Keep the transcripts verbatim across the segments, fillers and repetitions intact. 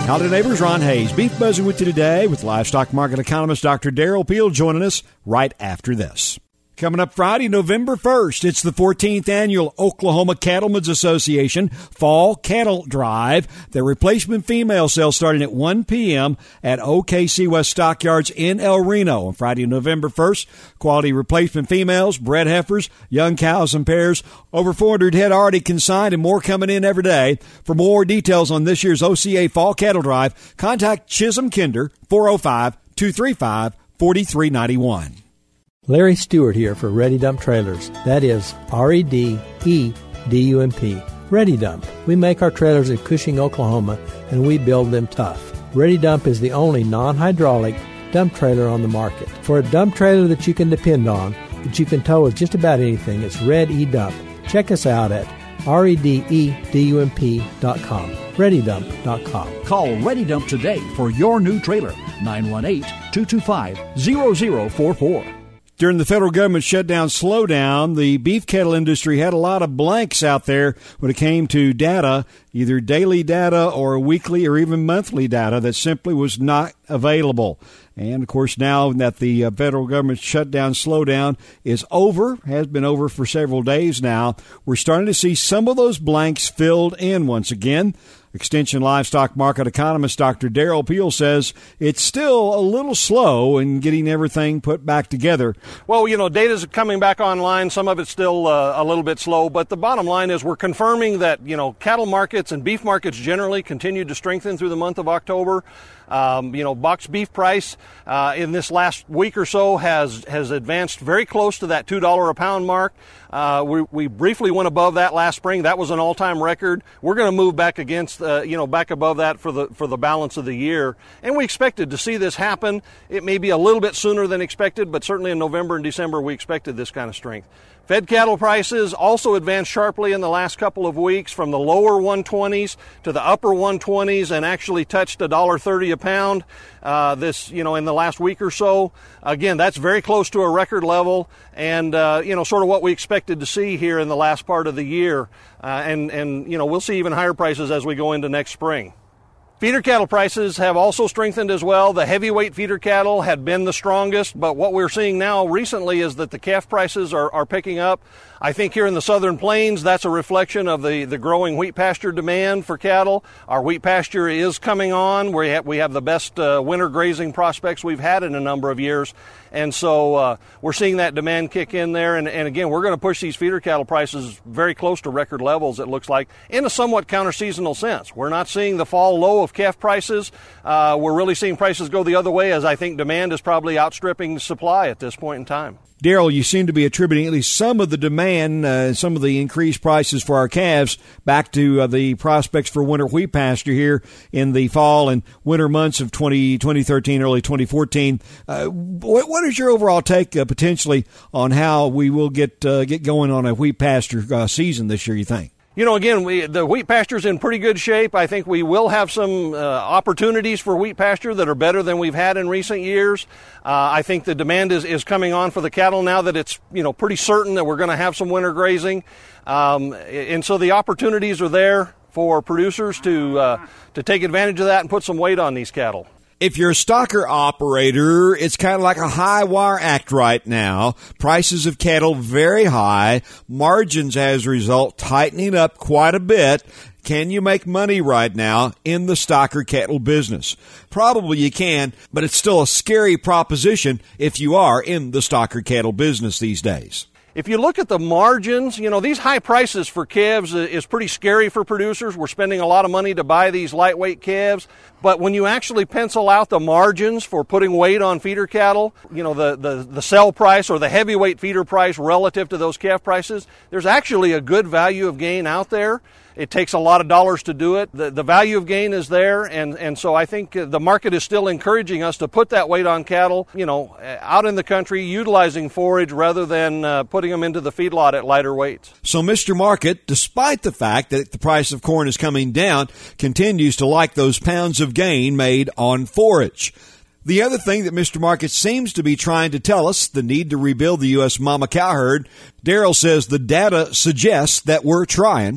Howdy neighbors, Ron Hayes. Beef Buzzing with you today with livestock market economist Doctor Darrell Peel joining us right after this. Coming up Friday, November first, it's the fourteenth Annual Oklahoma Cattlemen's Association Fall Cattle Drive. Their replacement female sale starting at one p.m. at O K C West Stockyards in El Reno on Friday, November first. Quality replacement females, bred heifers, young cows and pairs. Over four hundred head already consigned and more coming in every day. For more details on this year's O C A Fall Cattle Drive, contact Chisholm Kinder, four oh five, two three five, four three nine one. Larry Stewart here for Ready Dump Trailers. That is R E D E D U M P. Ready Dump. We make our trailers at Cushing, Oklahoma, and we build them tough. Ready Dump is the only non-hydraulic dump trailer on the market. For a dump trailer that you can depend on, that you can tow with just about anything, it's Red E Dump. Check us out at R E D E D U M P dot com. Ready Dump dot com. Call Ready Dump today for your new trailer. nine one eight, two two five, zero zero four four. During the federal government shutdown slowdown, the beef cattle industry had a lot of blanks out there when it came to data, either daily data or weekly or even monthly data that simply was not available. And, of course, now that the uh, federal government shutdown slowdown is over, has been over for several days now, we're starting to see some of those blanks filled in once again. Extension livestock market economist Doctor Darrell Peel says it's still a little slow in getting everything put back together. Well, you know, data's coming back online. Some of it's still uh, a little bit slow, but the bottom line is we're confirming that, you know, cattle markets and beef markets generally continued to strengthen through the month of October. Um, you know, boxed beef price uh, in this last week or so has has advanced very close to that two dollars a pound mark. Uh, we, we briefly went above that last spring. That was an all-time record. We're going to move back against, uh, you know, back above that for the for the balance of the year. And we expected to see this happen. It may be a little bit sooner than expected, but certainly in November and December we expected this kind of strength. Fed cattle prices also advanced sharply in the last couple of weeks from the lower one twenties to the upper one twenties and actually touched one dollar thirty a pound uh, this, you know, in the last week or so. Again, that's very close to a record level and, uh, you know, sort of what we expected to see here in the last part of the year. Uh, and, and, you know, we'll see even higher prices as we go into next spring. Feeder cattle prices have also strengthened as well. The heavyweight feeder cattle had been the strongest, but what we're seeing now recently is that the calf prices are, are picking up. I think here in the southern plains, that's a reflection of the, the growing wheat pasture demand for cattle. Our wheat pasture is coming on. We have, we have the best uh, winter grazing prospects we've had in a number of years. And so uh, we're seeing that demand kick in there. And, and again, we're going to push these feeder cattle prices very close to record levels, it looks like, in a somewhat counter-seasonal sense. We're not seeing the fall low of calf prices. Uh, we're really seeing prices go the other way, as I think demand is probably outstripping supply at this point in time. Darrell, you seem to be attributing at least some of the demand, uh, some of the increased prices for our calves back to uh, the prospects for winter wheat pasture here in the fall and winter months of twenty, twenty thirteen, early twenty fourteen. Uh, what, what is your overall take uh, potentially on how we will get uh, get going on a wheat pasture uh, season this year, you think? You know, again, we, the wheat pasture's in pretty good shape. I think we will have some uh, opportunities for wheat pasture that are better than we've had in recent years. Uh, I think the demand is, is coming on for the cattle now that it's, you know, pretty certain that we're going to have some winter grazing. Um, and so the opportunities are there for producers to uh, to take advantage of that and put some weight on these cattle. If you're a stocker operator, it's kind of like a high wire act right now. Prices of cattle very high. Margins as a result tightening up quite a bit. Can you make money right now in the stocker cattle business? Probably you can, but it's still a scary proposition if you are in the stocker cattle business these days. If you look at the margins, you know, these high prices for calves is pretty scary for producers. We're spending a lot of money to buy these lightweight calves. But when you actually pencil out the margins for putting weight on feeder cattle, you know, the, the, the sell price or the heavyweight feeder price relative to those calf prices, there's actually a good value of gain out there. It takes a lot of dollars to do it. The, the value of gain is there, and, and so I think the market is still encouraging us to put that weight on cattle, you know, out in the country, utilizing forage rather than uh, putting them into the feedlot at lighter weights. So Mister Market, despite the fact that the price of corn is coming down, continues to like those pounds of gain made on forage. The other thing that Mister Market seems to be trying to tell us, the need to rebuild the U S mama cow herd. Darrell says the data suggests that we're trying.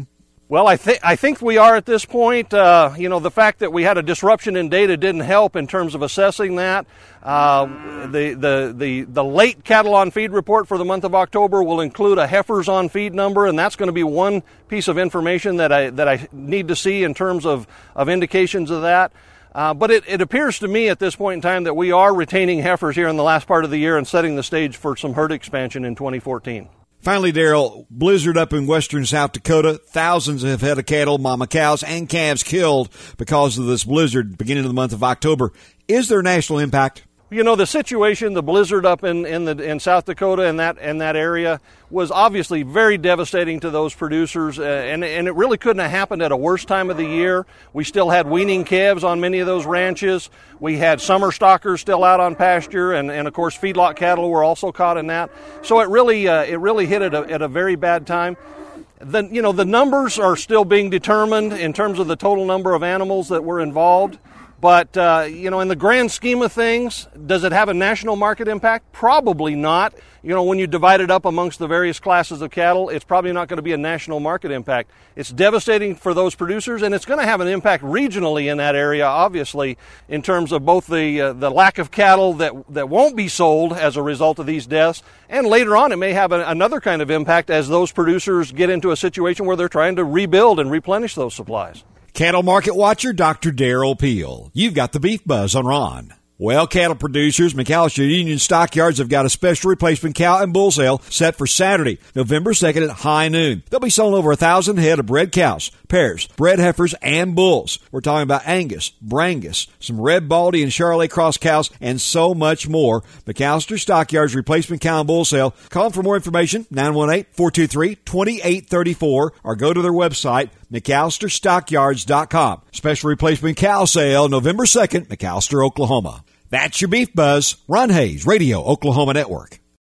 Well, I think I think we are at this point. Uh, you know, the fact that we had a disruption in data didn't help in terms of assessing that. Uh, the, the the the late cattle on feed report for the month of October will include a heifers on feed number, and that's going to be one piece of information that I that I need to see in terms of of indications of that. Uh, but it, it appears to me at this point in time that we are retaining heifers here in the last part of the year and setting the stage for some herd expansion in twenty fourteen. Finally, Darrell, blizzard up in western South Dakota. Thousands of head of cattle, mama cows, and calves killed because of this blizzard beginning of the month of October. Is there national impact? You know, the situation, the blizzard up in, in the in South Dakota and that and that area was obviously very devastating to those producers, uh, and and it really couldn't have happened at a worse time of the year. We still had weaning calves on many of those ranches. We had summer stockers still out on pasture, and, and of course feedlot cattle were also caught in that. So it really uh, it really hit at a, at a very bad time. The you know the numbers are still being determined in terms of the total number of animals that were involved. But, uh, you know, in the grand scheme of things, does it have a national market impact? Probably not. You know, when you divide it up amongst the various classes of cattle, it's probably not going to be a national market impact. It's devastating for those producers, and it's going to have an impact regionally in that area, obviously, in terms of both the uh, the lack of cattle that that won't be sold as a result of these deaths, and later on it may have a, another kind of impact as those producers get into a situation where they're trying to rebuild and replenish those supplies. Cattle Market Watcher, Doctor Darrell Peel. You've got the Beef Buzz on Ron. Well, cattle producers, McAllister Union Stockyards have got a special replacement cow and bull sale set for Saturday, November second at high noon. They'll be selling over a thousand head of bred cows, pairs, bred heifers, and bulls. We're talking about Angus, Brangus, some Red Baldy and Charolais cross cows, and so much more. McAllister Stockyards replacement cow and bull sale. Call them for more information, nine one eight, four two three, two eight three four, or go to their website, McAllister Stockyards dot com. Special replacement cow sale, November second, McAllister, Oklahoma. That's your Beef Buzz. Ron Hayes, Radio Oklahoma Network.